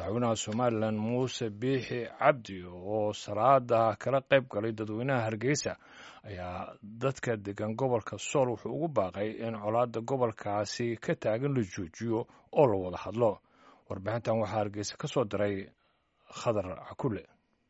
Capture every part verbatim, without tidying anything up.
madaxweynaha Somaliland Muuse Biixi Cabdi oo salaada kala qayb galay dadweynaha Hargeysa ayaa dadka degan gobolka Sool wuxuu ugu baaqay in colaadda gobolkaasi ka taagan la joojiyo oo la wada hadlo. warbixintan waxaa Hargeysa ka soo diray Khadar Cakule.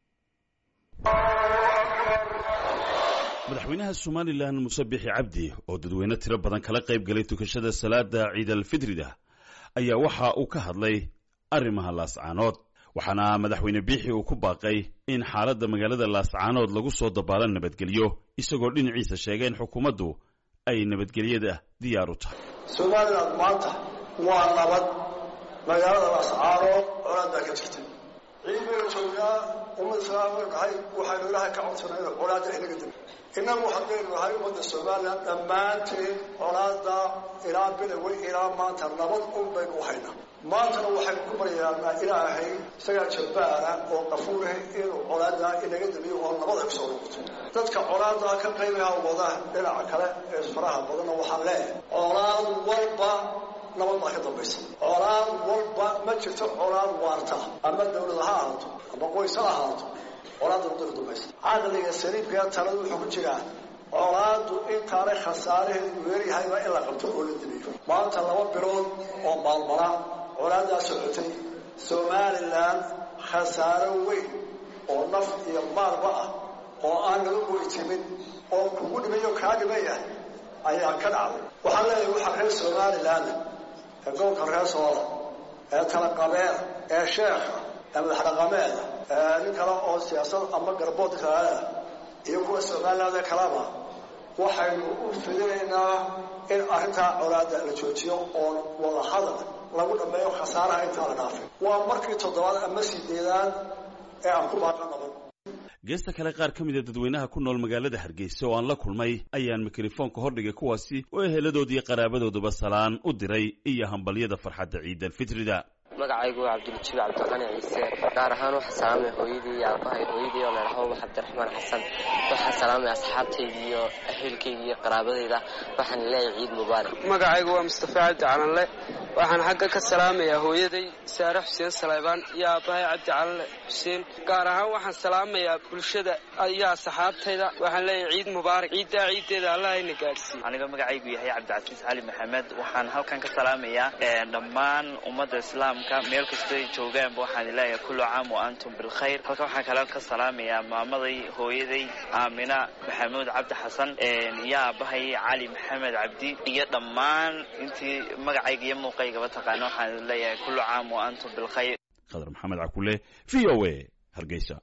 madaxweynaha Somaliland Muuse Biixi Cabdi oo dadweyne tiro badan kala qayb galay tukashada salaada Ciid al-Fitrida ayaa waxa uu ka hadlay arrimaha Laascaanood, waxaana madaxweyne Biixi uu ku baaqay in xaaladda magaalada Laascaanood lagu soo dabaalan nabadgelyo, isagoo dhinaciisa sheegay in xukuumaddu ay nabadgelyada diyaar u tahay. Somaliland maanta waa nabad, magaalada Laascaanood colaad baa ka jirta. ciidamada joogaa ummadda Soomaaliyeed waxay ilaahay ka codsanayaan colaadda inaga dib. innagu waxaan leeyahay ummadda Soomaaliyeed dhammaanteed colaadda ilaa biloway ilaa maanta nabad un baynu u haynaa. maantana waxaynu ku baryaynaa ilaahay isagaa jabbaara oo qafuur ah inuu colaadda inaga dabiyo oo nabad ay soo noqoto. dadka colaadda ka qaybaya wada dhinaca kale ee faraha badanna waxaan leeyahay colaad walba nabad baa ka dambaysa. colaad walba ma jirto colaad waarta ama dawlad ha ahaato ama qoys ha ahaato, colaadda wadada dambaysa. caqliga saliibka taladu wuxuu ku jiraa colaaddu in taariikh khasaaraheedu weeryahay waa in la qabto oo la dabiyo. maanta laba bilood oo maalmala colaaddaa socotay Somaliland khasaaro weyn oo naf iyo maalba ah oo aan laga goytimin oo kugu dhimayo kaa dhimaya ayaa ka dhacday. waxaan leeyahay waxa reer Somaliland ee gobolka reer Sool ee tala qabeer ee sheekha ee madax dhaqameed ee nin kale oo siyaasad ama garbood kale iyo kuwa Somaliland kalaba waxaynu u filaynaa in arrinta colaadda la joojiyo oo wada hadal lagu dhameeyo khasaaraha inta la dhaafay. waa markii toddobaad ama sideedaad ee aan ku baaqanahay. geesta kale qaar ka mid ah dadweynaha ku nool magaalada Hargeysa oo aan la kulmay ayaan mikrofoonka hordhigay kuwaasi oo eheladoodii iyo qaraabadoodaba salaan u diray iyo hambalyada farxadda Ciid al-Fitrida. magacaygu waa Cabduljiib Cabdiqani Ciise, gaar ahaan waxaan salaamay hooyadii iyo aabahay. hooyadii oo la dhaho Cabdiraxmaan Xasan, waxaan salaamay asxaabtaydii iyo ehelkaygii iyo qaraabadayda, waxaan leeyahay Ciid Mubaarak. magacaygu waa Mustafa Cabdi Calanle, waxaan xagga ka salaamayaa hooyaday Saare Xuseen Salaybaan iyo aabahay Cabdi Calanle Xuseen. gaar ahaan waxaan salaamayaa bulshada iyo asxaabtayda, waxaan leeyahay Ciid Mubaarak. ciidda ciideeda Allah ina gaarsiiyo. aniga magacaygu yahay Cabdicasiis Cali Maxamed, waxaan halkan ka salaamayaa dhammaan ummadda islaamka meel kasta ay joogaan. waxaan leeyahay kullu caam wa antum bil khayr. halka waxaan kala ka salaamayaa maamaday, hooyaday Aamina Maxamuud Cabdi Xasan, iyo aabahay Cali Maxamed Cabdi, iyo dhammaan intii magacayga iyo muuqayga taqaan. waxaan leeyahay kullu caam wa antum bil khayr. Khadar Maxamed Cakule, V O A, Hargeysa.